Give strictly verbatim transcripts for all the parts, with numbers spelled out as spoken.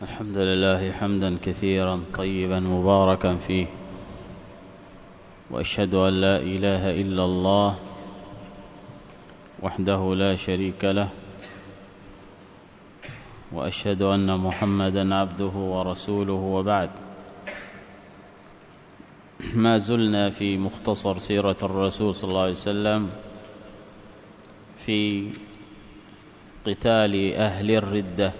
الحمد لله حمدا كثيرا طيبا مباركا فيه، وأشهد أن لا إله إلا الله وحده لا شريك له، وأشهد أن محمدا عبده ورسوله، وبعد. ما زلنا في مختصر سيرة الرسول صلى الله عليه وسلم في قتال أهل الردة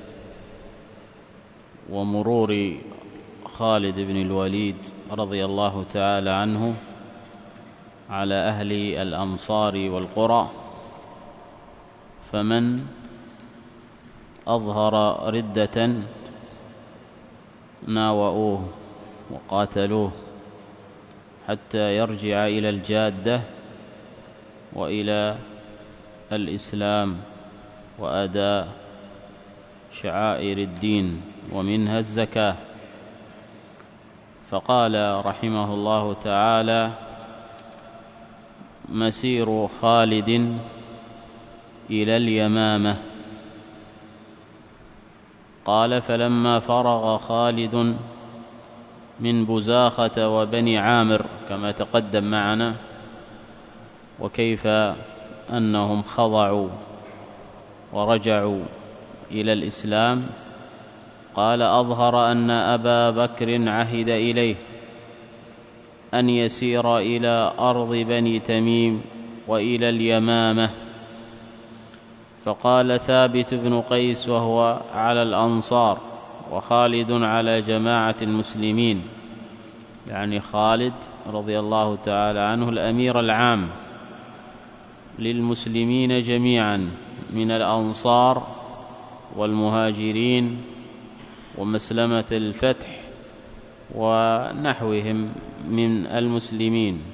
ومرور خالد بن الوليد رضي الله تعالى عنه على أهل الأمصار والقرى، فمن أظهر ردة ناوؤوه وقاتلوه حتى يرجع إلى الجادة وإلى الإسلام وأداء شعائر الدين ومنها الزكاة. فقال رحمه الله تعالى: مسير خالد إلى اليمامة. قال: فلما فرغ خالد من بزاخة وبني عامر، كما تقدم معنا، وكيف أنهم خضعوا ورجعوا إلى الإسلام، قال: أظهر أن أبا بكر عهد إليه أن يسير إلى أرض بني تميم وإلى اليمامة. فقال ثابت بن قيس وهو على الأنصار، وخالد على جماعة المسلمين، يعني خالد رضي الله تعالى عنه الأمير العام للمسلمين جميعا من الأنصار والمهاجرين ومسلمة الفتح ونحوهم من المسلمين.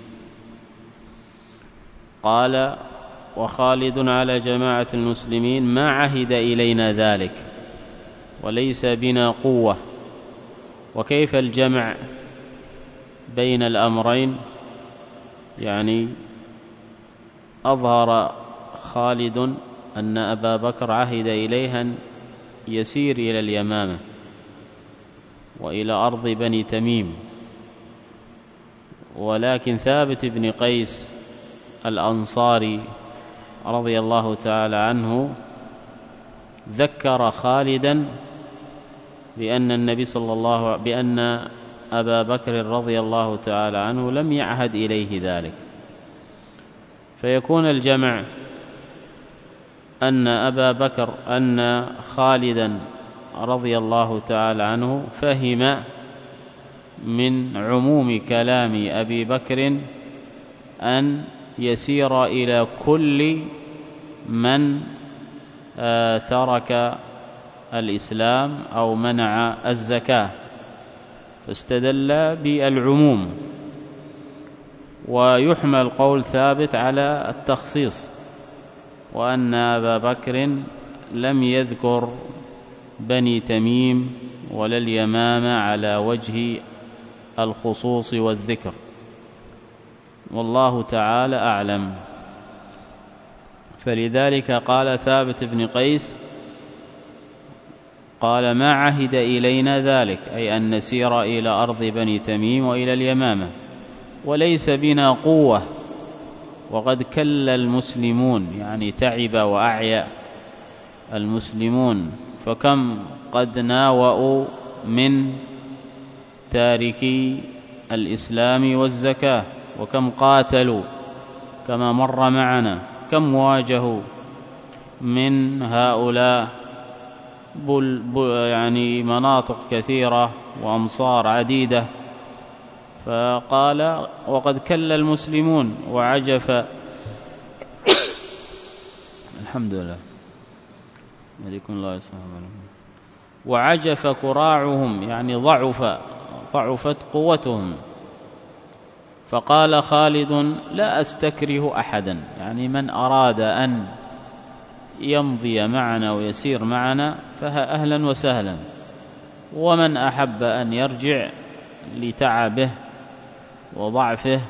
قال: وخالد على جماعة المسلمين ما عهد إلينا ذلك وليس بنا قوة. وكيف الجمع بين الأمرين؟ يعني أظهر خالد أن أبا بكر عهد إليه أن يسير إلى اليمامة وإلى أرض بني تميم، ولكن ثابت بن قيس الأنصاري رضي الله تعالى عنه ذكر خالدا بأن النبي صلى الله بأن أبا بكر رضي الله تعالى عنه لم يعهد إليه ذلك. فيكون الجمع أن أبا بكر أن خالدا رضي الله تعالى عنه فهم من عموم كلام أبي بكر أن يسير إلى كل من ترك الإسلام أو منع الزكاة، فاستدل بالعموم. ويحمل قول ثابت على التخصيص، وأن أبا بكر لم يذكر بني تميم ولا اليمامة على وجه الخصوص والذكر، والله تعالى أعلم. فلذلك قال ثابت بن قيس، قال: ما عهد إلينا ذلك، أي أن نسير إلى أرض بني تميم وإلى اليمامة، وليس بنا قوة، وقد كل المسلمون، يعني تعب وأعيا المسلمون، فكم قد ناوأوا من تاركي الإسلام والزكاة، وكم قاتلوا كما مر معنا، كم واجهوا من هؤلاء بل بل يعني مناطق كثيرة وأمصار عديدة. فقال: وقد كل المسلمون وعجف الحمد لله عليكم الله يسلمكم وعجف كراعهم، يعني ضعف ضعفت قوتهم. فقال خالد: لا أستكره أحدا، يعني من أراد أن يمضي معنا ويسير معنا فها أهلا وسهلا، ومن أحب أن يرجع لتعبه وضعفه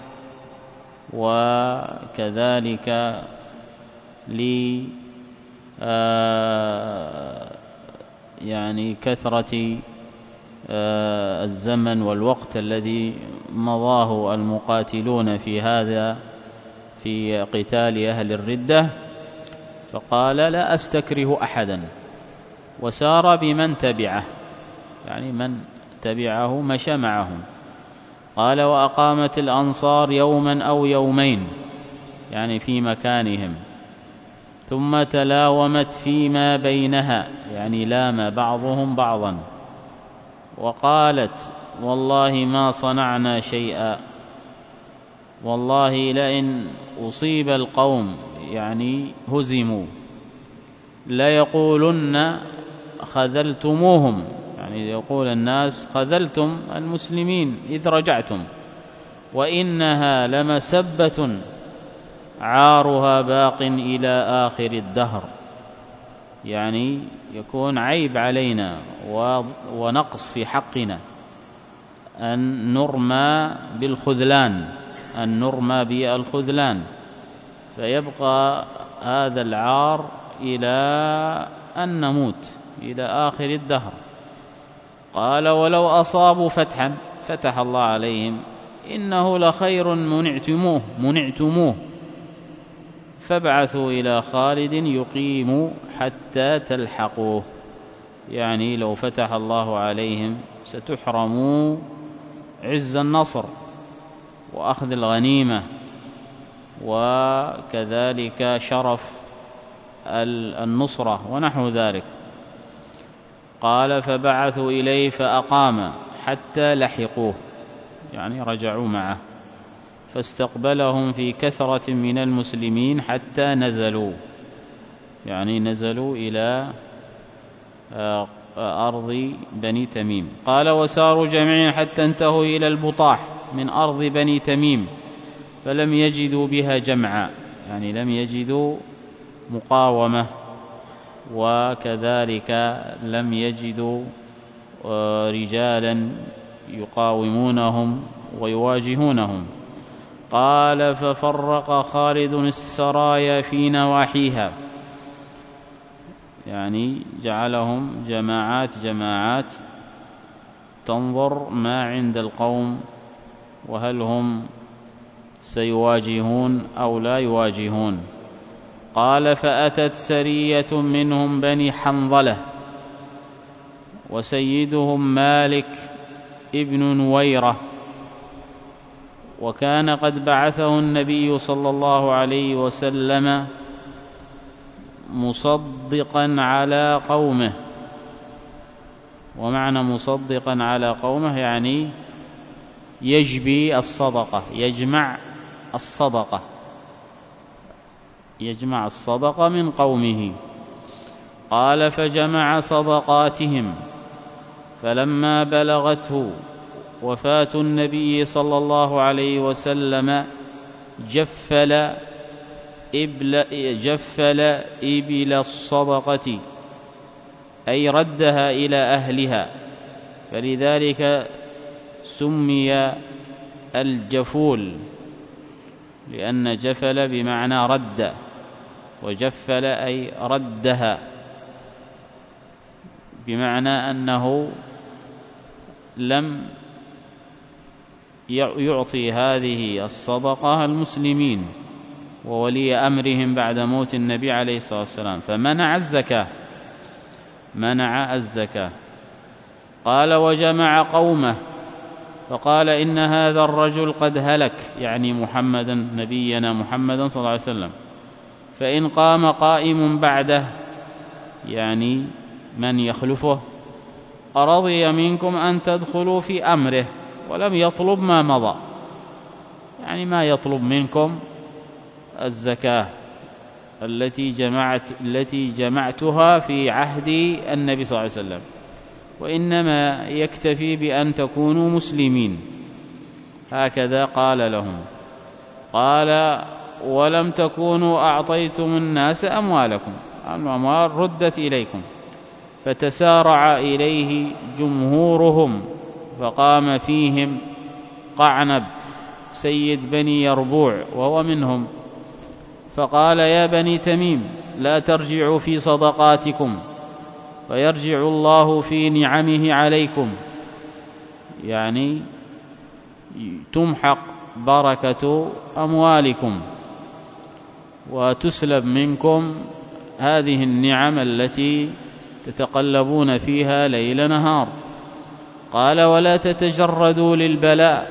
وكذلك ل يعني كثرة الزمن والوقت الذي مضاه المقاتلون في هذا في قتال أهل الردة، فقال لا أستكره أحدا، وسار بمن تبعه، يعني من تبعه مشى معهم. قال وأقامت الأنصار يوما أو يومين، يعني في مكانهم، ثم تلاومت فيما بينها، يعني لام بعضهم بعضا، وقالت والله ما صنعنا شيئا، والله لئن أصيب القوم يعني هزموا ليقولن خذلتموهم، يعني يقول الناس خذلتم المسلمين إذ رجعتم، وإنها لمسبة عارها باق إلى آخر الدهر، يعني يكون عيب علينا ونقص في حقنا أن نرمى بالخذلان، أن نرمى بالخذلان، فيبقى هذا العار إلى أن نموت إلى آخر الدهر. قال ولو أصابوا فتحا فتح الله عليهم إنه لخير منعتموه منعتموه فابعثوا إلى خالد يقيم حتى تلحقوه، يعني لو فتح الله عليهم ستحرموا عز النصر وأخذ الغنيمة وكذلك شرف النصرة ونحو ذلك. قال فبعثوا إليه فأقام حتى لحقوه، يعني رجعوا معه، فاستقبلهم في كثرة من المسلمين حتى نزلوا، يعني نزلوا إلى أرض بني تميم. قال وساروا جميعا حتى انتهوا إلى البطاح من أرض بني تميم، فلم يجدوا بها جمعا، يعني لم يجدوا مقاومة، وكذلك لم يجدوا رجالا يقاومونهم ويواجهونهم. قال ففرق خالد السرايا في نواحيها، يعني جعلهم جماعات جماعات تنظر ما عند القوم وهل هم سيواجهون أو لا يواجهون. قال فأتت سرية منهم بني حنظلة وسيدهم مالك ابن نويرة، وكان قد بعثه النبي صلى الله عليه وسلم مصدقا على قومه. ومعنى مصدقا على قومه يعني يجبي الصدقة، يجمع الصدقة يجمع الصدقة من قومه. قال فجمع صدقاتهم، فلما بلغته وفاة النبي صلى الله عليه وسلم جفل إبل, جفل إبل الصدقة، أي ردها إلى أهلها، فلذلك سمي الجفول، لأن جفل بمعنى رد، وجفل أي ردها، بمعنى أنه لم يعطي هذه الصدقة المسلمين وولي أمرهم بعد موت النبي عليه الصلاة والسلام، فمنع الزكاة منع الزكاة. قال وجمع قومه فقال إن هذا الرجل قد هلك، يعني محمدا نبينا محمدا صلى الله عليه وسلم، فإن قام قائم بعده، يعني من يخلفه، أرضي منكم أن تدخلوا في أمره ولم يطلب ما مضى، يعني ما يطلب منكم الزكاة التي جمعت التي جمعتها في عهد النبي صلى الله عليه وسلم، وإنما يكتفي بأن تكونوا مسلمين. هكذا قال لهم. قال ولم تكونوا أعطيتم الناس أموالكم، الأموال ردت إليكم. فتسارع إليه جمهورهم، فقام فيهم قعنب سيد بني يربوع وهو منهم، فقال يا بني تميم لا ترجعوا في صدقاتكم، فيرجع الله في نعمه عليكم يعني تمحق بركة أموالكم وتسلب منكم هذه النعم التي تتقلبون فيها ليل نهار. قال ولا تتجردوا للبلاء،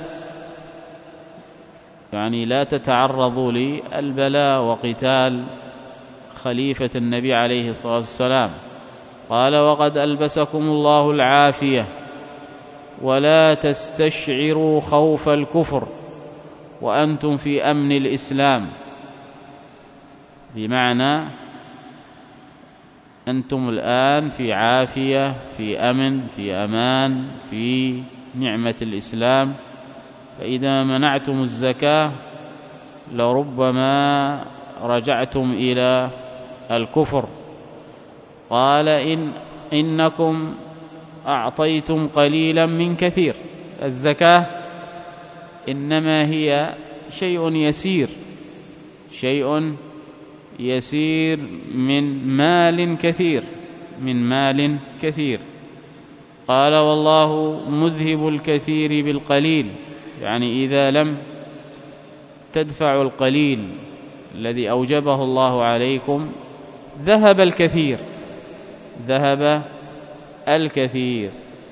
يعني لا تتعرضوا للبلاء وقتال خليفة النبي عليه الصلاة والسلام. قال وقد ألبسكم الله العافية ولا تستشعروا خوف الكفر وأنتم في أمن الإسلام، بمعنى أنتم الآن في عافية، في أمن، في أمان، في نعمة الإسلام، فإذا منعتم الزكاة لربما رجعتم إلى الكفر. قال إن إنكم أعطيتم قليلا من كثير. الزكاة إنما هي شيء يسير، شيء يسير من مال كثير، من مال كثير. قال والله مذهب الكثير بالقليل، يعني إذا لم تدفعوا القليل الذي أوجبه الله عليكم ذهب الكثير، ذهب الكثير.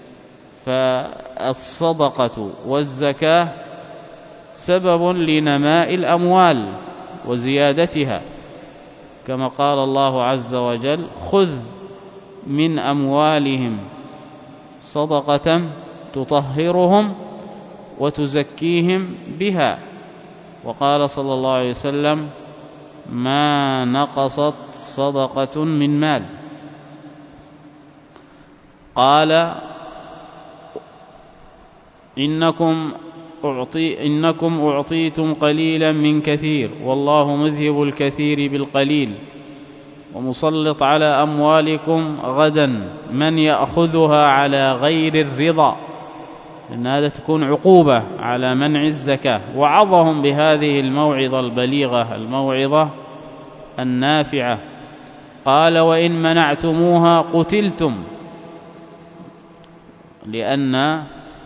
فالصدقة والزكاة سبب لنماء الأموال وزيادتها، كما قال الله عز وجل خذ من أموالهم صدقة تطهرهم وتزكيهم بها. وقال صلى الله عليه وسلم ما نقصت صدقة من مال. قال إنكم أعطي إنكم أعطيتم قليلا من كثير والله مذهب الكثير بالقليل ومسلط على أموالكم غدا من يأخذها على غير الرضا، لأن هذا تكون عقوبة على منع الزكاة. وعظهم بهذه الموعظة البليغة، الموعظة النافعة. قال وإن منعتموها قتلتم، لأن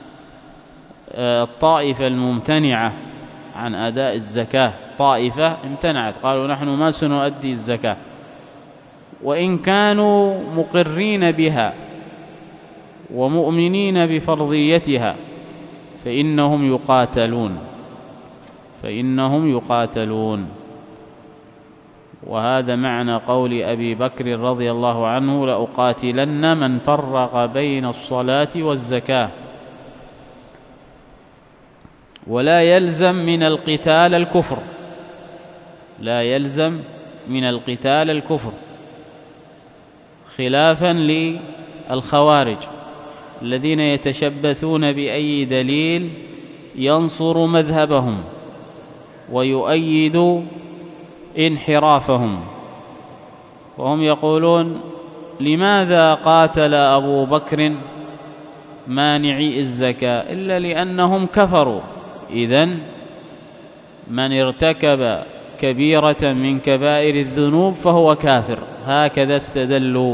الطائفة الممتنعة عن أداء الزكاة طائفة امتنعت، قالوا نحن ما سنؤدي الزكاة، وإن كانوا مقرين بها ومؤمنين بفرضيتها فإنهم يقاتلون، فإنهم يقاتلون. وهذا معنى قول أبي بكر رضي الله عنه لأقاتلن من فرق بين الصلاة والزكاة. ولا يلزم من القتال الكفر، لا يلزم من القتال الكفر، خلافا للخوارج الذين يتشبثون بأي دليل ينصر مذهبهم ويؤيد انحرافهم. وهم يقولون لماذا قاتل أبو بكر مانعي الزكاة إلا لأنهم كفروا؟ إذن من ارتكب كبيرة من كبائر الذنوب فهو كافر. هكذا استدلوا،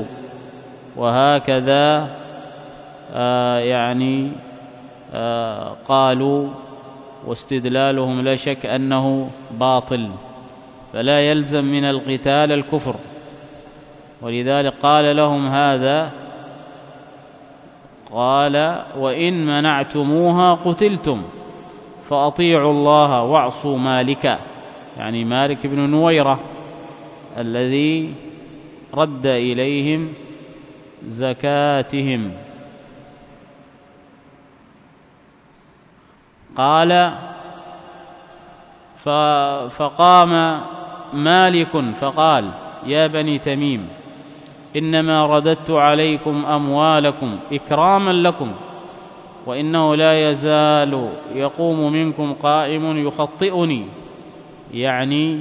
وهكذا آه يعني آه قالوا، واستدلالهم لا شك أنه باطل. فلا يلزم من القتال الكفر، ولذلك قال لهم هذا، قال وإن منعتموها قتلتم فأطيعوا الله واعصوا مالكا، يعني مالك بن نويرة الذي رد إليهم زكاتهم. قال فقام مالك فقال يا بني تميم إنما رددت عليكم أموالكم إكراما لكم، وإنه لا يزال يقوم منكم قائم يخطئني، يعني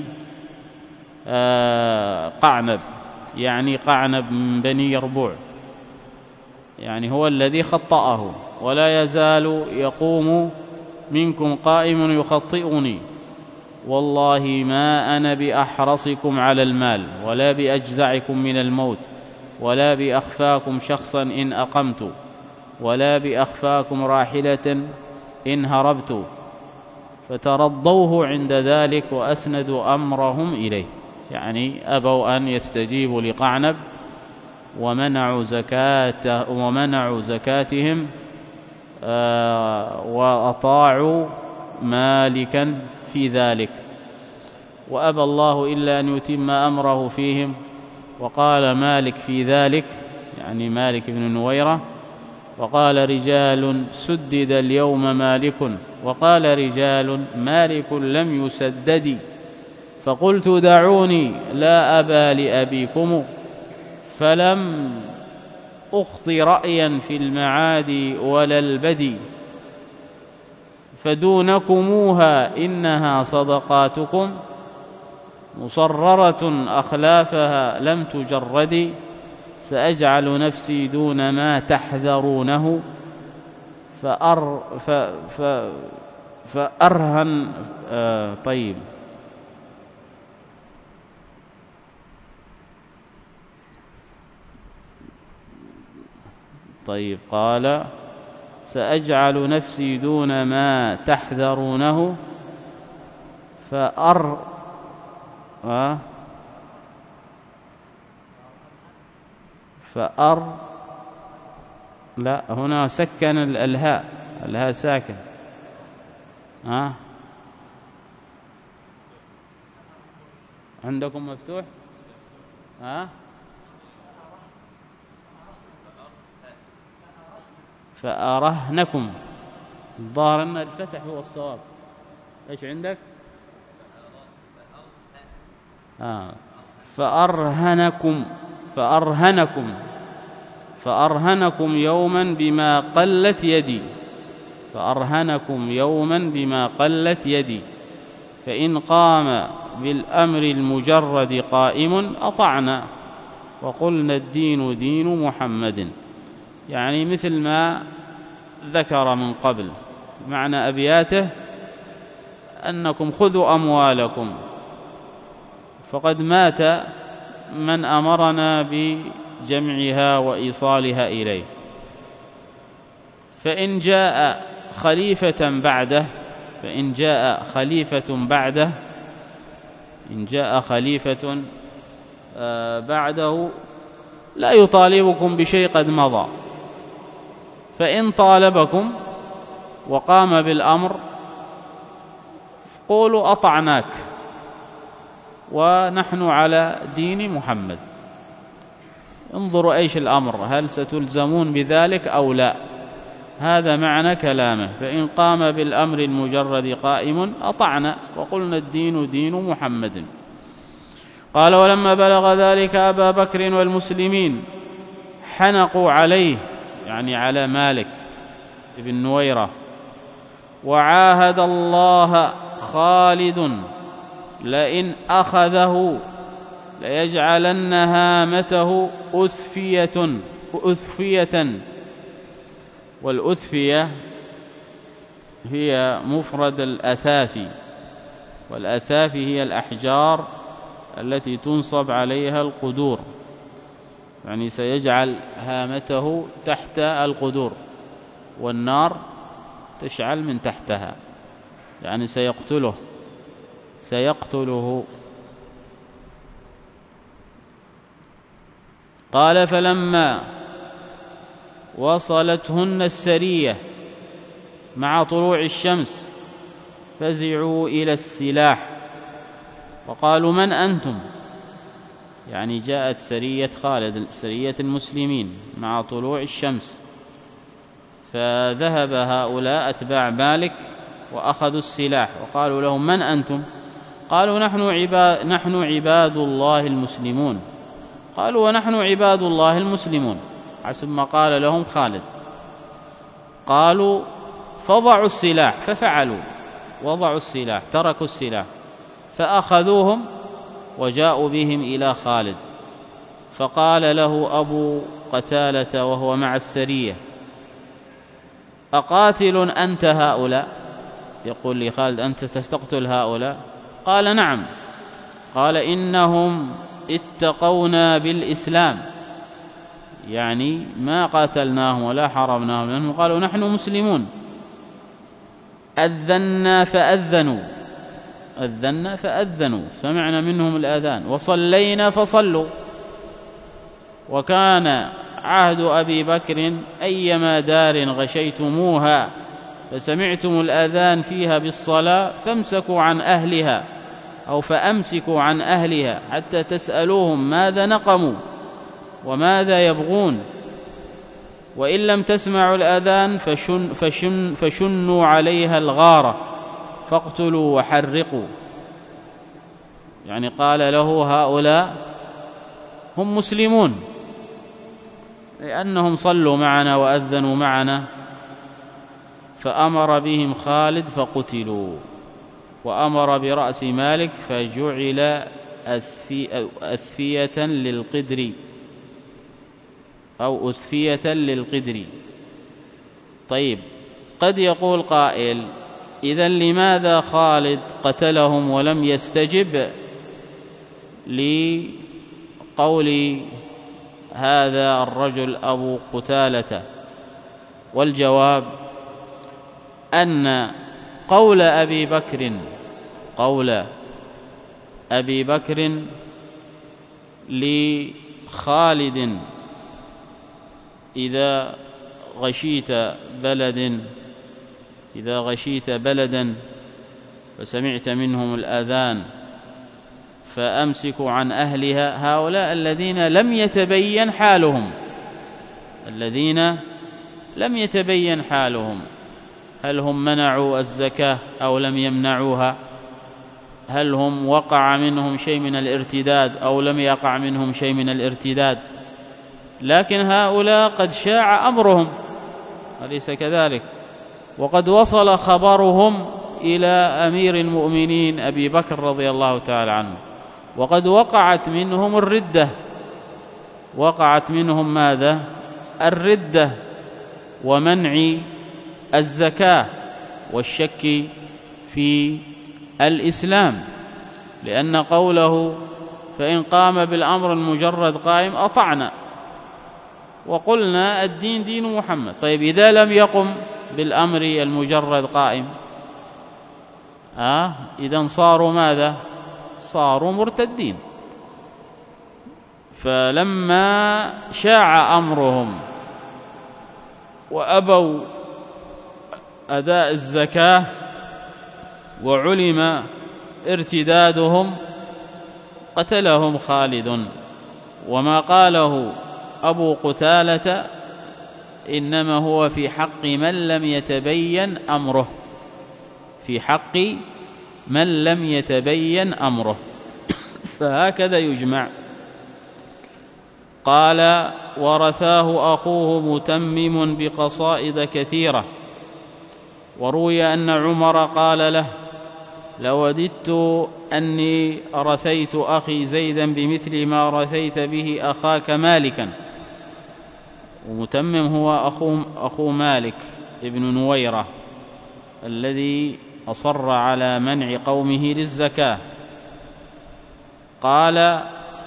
آه قعنب، يعني قعنب من بني يربوع، يعني هو الذي خطأه. ولا يزال يقوم منكم قائم يخطئني، والله ما أنا بأحرصكم على المال ولا بأجزعكم من الموت ولا بأخفاكم شخصا إن أقمت، ولا بأخفاكم راحلة إن هربت، فترضوه عند ذلك وأسندوا أمرهم إليه، يعني أبوا أن يستجيبوا لقعنب ومنعوا زكاة ومنعوا زكاتهم وأطاعوا مالكا في ذلك، وأبى الله إلا أن يتم أمره فيهم. وقال مالك في ذلك، يعني مالك بن نويرة، وقال رجال سدد اليوم مالك، وقال رجال مالك لم يسدد، فقلت دعوني لا أبا لأبيكم، فلم أخط رأيا في المعاد ولا البدي، فدونكموها إنها صدقاتكم، مصررة أخلافها لم تجرد، سأجعل نفسي دون ما تحذرونه، فأر ف ف فأرهن آه طيب طيب قال سأجعل نفسي دون ما تحذرونه، فأر آه فأر لا هنا سكن الهاء، الهاء ساكن ها آه؟ عندكم مفتوح ها آه؟ فأرهنكم، الظاهر أن الفتح هو الصواب. ايش عندك آه. فأرهنكم فأرهنكم فأرهنكم يوما بما قلت يدي فأرهنكم يوما بما قلت يدي فإن قام بالأمر المجرد قائم أطعنا، وقلنا الدين دين محمد، يعني مثل ما ذكر من قبل. معنى أبياته أنكم خذوا أموالكم، فقد مات من أمرنا بجمعها وإيصالها إليه، فإن جاء خليفة بعده فإن جاء خليفة بعده إن جاء خليفة بعده لا يطالبكم بشيء قد مضى، فإن طالبكم وقام بالأمر قولوا أطعناك ونحن على دين محمد، انظروا أيش الأمر، هل ستلزمون بذلك أو لا؟ هذا معنى كلامه. فإن قام بالأمر المجرد قائم أطعنا، وقلنا الدين دين محمد. قال ولما بلغ ذلك أبا بكر والمسلمين حنقوا عليه، يعني على مالك بن نويرة، وعاهد الله خالد لئن أخذه ليجعلن هامته أثفية أثفية والأثفية هي مفرد الأثافي، والأثافي هي الأحجار التي تنصب عليها القدور، يعني سيجعل هامته تحت القدور والنار تشعل من تحتها، يعني سيقتله سيقتله قال فلما وصلتهن السرية مع طلوع الشمس فزعوا إلى السلاح وقالوا من أنتم، يعني جاءت سرية خالد سرية المسلمين مع طلوع الشمس، فذهب هؤلاء أتباع مالك وأخذوا السلاح وقالوا لهم من أنتم؟ قالوا نحن عباد, نحن عباد الله المسلمون. قالوا ونحن عباد الله المسلمون، حسب ما قال لهم خالد. قالوا فضعوا السلاح، ففعلوا وضعوا السلاح تركوا السلاح، فأخذوهم وجاءوا بهم إلى خالد، فقال له أبو قتالة وهو مع السرية أقاتل أنت هؤلاء؟ يقول لي خالد أنت تقتل هؤلاء؟ قال نعم. قال إنهم اتقونا بالإسلام، يعني ما قاتلناهم ولا حاربناهم لأنهم قالوا نحن مسلمون. أذنا فأذنوا أذنا فأذنوا سمعنا منهم الآذان، وصلينا فصلوا. وكان عهد أبي بكر أيما دار غشيتموها فسمعتم الآذان فيها بالصلاة فامسكوا عن أهلها أو فأمسكوا عن أهلها حتى تسألوهم ماذا نقموا وماذا يبغون، وإن لم تسمعوا الآذان فشن فشن فشنوا عليها الغارة فاقتلوا وحرقوا. يعني قال له هؤلاء هم مسلمون لأنهم صلوا معنا وأذنوا معنا، فأمر بهم خالد فقتلوا، وأمر برأس مالك فجعل أثفية للقدر أو أثفية للقدر. طيب، قد يقول قائل إذن لماذا خالد قتلهم ولم يستجب لقول هذا الرجل أبو قتالة؟ والجواب أن قول أبي بكر قول أبي بكر لخالد إذا غشيت بلد إذا غشيت بلدا فسمعت منهم الآذان فأمسكوا عن أهلها، هؤلاء الذين لم يتبين حالهم الذين لم يتبين حالهم هل هم منعوا الزكاة أو لم يمنعوها، هل هم وقع منهم شيء من الارتداد أو لم يقع منهم شيء من الارتداد، لكن هؤلاء قد شاع أمرهم أليس كذلك؟ وقد وصل خبرهم إلى أمير المؤمنين أبي بكر رضي الله تعالى عنه، وقد وقعت منهم الردة وقعت منهم ماذا؟ الردة ومنع الزكاة والشك في الإسلام، لأن قوله فإن قام بالأمر المجرد قائم أطعنا وقلنا الدين دين محمد. طيب، إذا لم يقم بالأمر المجرد قائم آه إذن صاروا ماذا؟ صاروا مرتدين. فلما شاع أمرهم وأبوا أداء الزكاة وعلم ارتدادهم قتلهم خالد. وما قاله أبو قتالة إنما هو في حق من لم يتبين أمره في حق من لم يتبين أمره فهكذا يجمع. قال ورثاه أخوه متمم بقصائد كثيرة، وروي أن عمر قال له لوددت أني رثيت أخي زيدا بمثل ما رثيت به أخاك مالكا. ومتمم هو أخو, أخو مالك ابن نويرة الذي أصر على منع قومه للزكاة. قال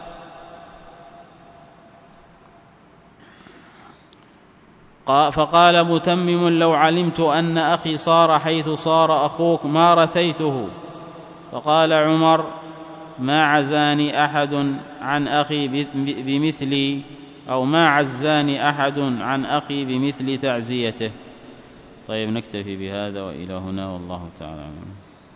فقال متمم لو علمت أن أخي صار حيث صار أخوك ما رثيته. فقال عمر ما عزاني أحد عن أخي بمثلي أو ما عزاني أحد عن أخي بمثل تعزيته. طيب، نكتفي بهذا وإلى هنا والله تعالى.